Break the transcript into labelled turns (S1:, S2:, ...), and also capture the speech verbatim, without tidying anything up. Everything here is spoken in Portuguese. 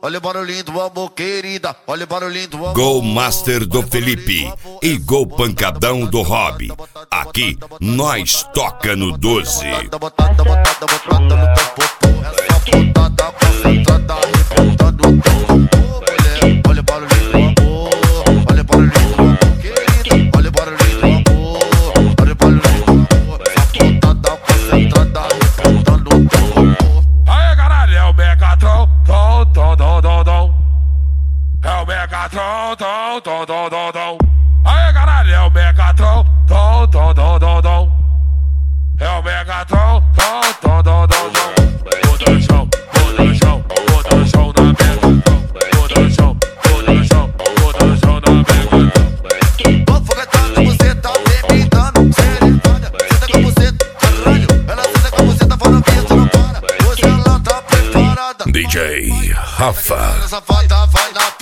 S1: olha o barulhinho do amor, querida, olha o barulhinho do amor.
S2: Gol Master do Felipe e Gol Pancadão do Rob. Aqui nós toca no doze.
S1: Botada, botada, botada no teu popô. Essa botada concentrada, arrebentando o teu popô, mulher. Olha o barulhinho do amor, olha o barulhinho do amor, querida, olha o barulhinho do amor, olha o barulhinho do amor. Essa botada concentrada, arrebentando o teu popô.
S3: Aí, caralho, é o Megatron, tom, tom, tom, tom, tom. É o Megatron, tom, tom, tom, tom, tom. Aí, caralho, é o Megatron, tom, tom, tom, tom, tom. É o Megatron, tom, tom, tom, tom, tom. Bota no chão, bota no chão, bota no chão na Megatron. Bota no chão, bota no chão, bota no chão na Megatron.
S1: Vou foguetando, você tá bebidando, serenada. Senta com você, caralho. Ela senta com você, tá falando que isso não para. Hoje ela tá preparada.
S2: D J Rafa.
S1: Essa safada vai na